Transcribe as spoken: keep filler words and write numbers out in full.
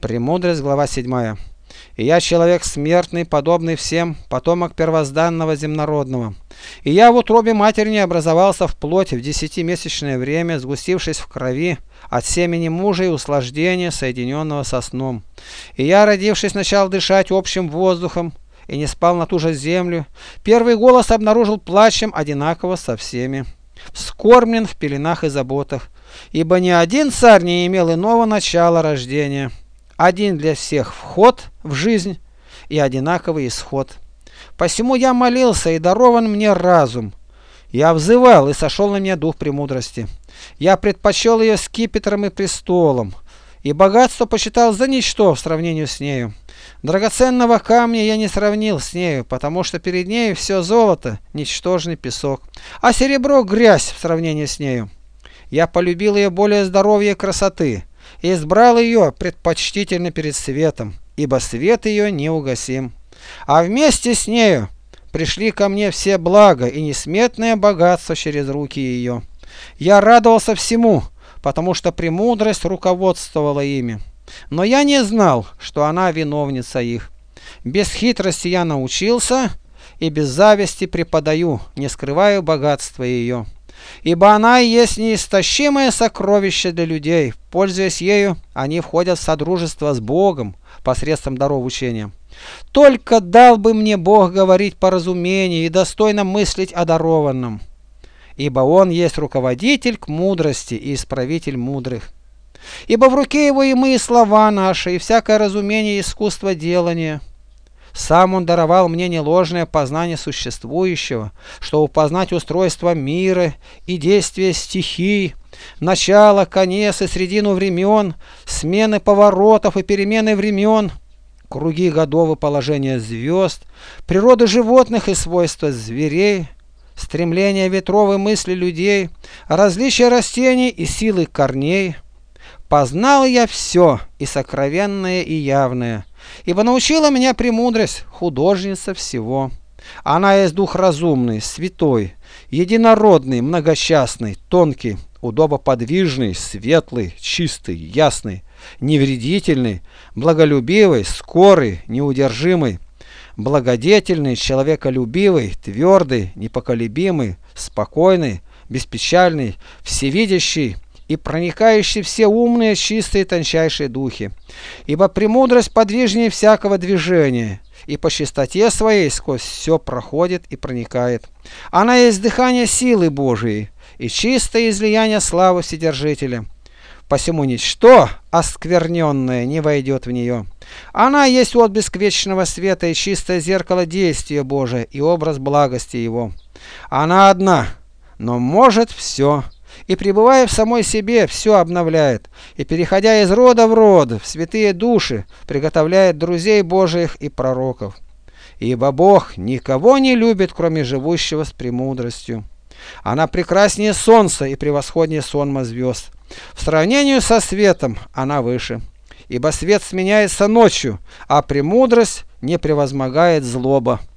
Премудрость, глава седьмая. «И я человек смертный, подобный всем, потомок первозданного земнородного. И я в утробе матери не образовался в плоть в десятимесячное время, сгустившись в крови от семени мужа и услаждения, соединенного со сном. И я, родившись, начал дышать общим воздухом, и не спал на ту же землю. Первый голос обнаружил плачем одинаково со всеми. Вскормлен в пеленах и заботах, ибо ни один царь не имел иного начала рождения. Один для всех вход в жизнь и одинаковый исход. Посему я молился, и дарован мне разум. Я взывал, и сошел на меня дух премудрости. Я предпочел ее скипетром и престолом, и богатство почитал за ничто в сравнении с нею. Драгоценного камня я не сравнил с нею, потому что перед нею все золото, ничтожный песок, а серебро — грязь в сравнении с нею. Я полюбил ее более здоровья и красоты, и избрал ее предпочтительно перед светом, ибо свет ее неугасим. А вместе с нею пришли ко мне все блага и несметное богатство через руки ее. Я радовался всему, потому что премудрость руководствовала ими. Но я не знал, что она виновница их. Без хитрости я научился, и без зависти преподаю, не скрываю богатства ее. Ибо она и есть неистощимое сокровище для людей. Пользуясь ею, они входят в содружество с Богом посредством даров учения. Только дал бы мне Бог говорить по разумению и достойно мыслить о дарованном, ибо Он есть руководитель к мудрости и исправитель мудрых. Ибо в руке Его и мы, и слова наши, и всякое разумение и искусство делания. Сам Он даровал мне неложное познание существующего, чтобы познать устройство мира и действия стихий, начало, конец и средину времен, смены поворотов и перемены времен, круги годов и положения звезд, природы животных и свойства зверей, стремления ветров и мысли людей, различия растений и силы корней. Познал я все, и сокровенное, и явное, ибо научила меня премудрость, художница всего. Она есть дух разумный, святой, единородный, многочастный, тонкий, удобоподвижный, светлый, чистый, ясный, невредительный, благолюбивый, скорый, неудержимый, благодетельный, человеколюбивый, твердый, непоколебимый, спокойный, беспечальный, всевидящий и проникающий все умные, чистые, тончайшие духи. Ибо премудрость подвижнее всякого движения, и по чистоте своей сквозь все проходит и проникает. Она есть дыхание силы Божией и чистое излияние славы Вседержителя. Посему ничто оскверненное не войдет в нее. Она есть отблеск вечного света и чистое зеркало действия Божия и образ благости Его. Она одна, но может все, и, пребывая в самой себе, все обновляет, и, переходя из рода в род, в святые души, приготовляет друзей Божиих и пророков. Ибо Бог никого не любит, кроме живущего с премудростью. Она прекраснее солнца и превосходнее сонма звезд. В сравнении со светом она выше. Ибо свет сменяется ночью, а премудрость не превозмогает злоба.